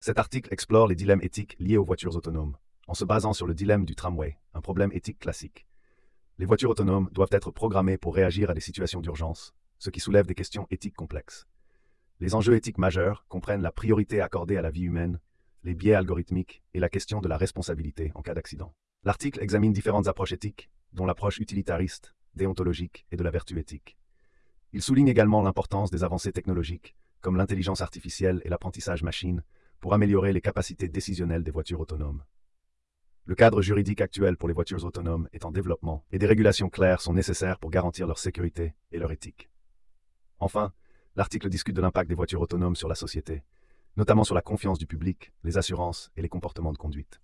Cet article explore les dilemmes éthiques liés aux voitures autonomes, en se basant sur le dilemme du tramway, un problème éthique classique. Les voitures autonomes doivent être programmées pour réagir à des situations d'urgence, ce qui soulève des questions éthiques complexes. Les enjeux éthiques majeurs comprennent la priorité accordée à la vie humaine, les biais algorithmiques et la question de la responsabilité en cas d'accident. L'article examine différentes approches éthiques, dont l'approche utilitariste, déontologique et de la vertu éthique. Il souligne également l'importance des avancées technologiques, comme l'intelligence artificielle et l'apprentissage machine, pour améliorer les capacités décisionnelles des voitures autonomes. Le cadre juridique actuel pour les voitures autonomes est en développement et des régulations claires sont nécessaires pour garantir leur sécurité et leur éthique. Enfin, l'article discute de l'impact des voitures autonomes sur la société, notamment sur la confiance du public, les assurances et les comportements de conduite.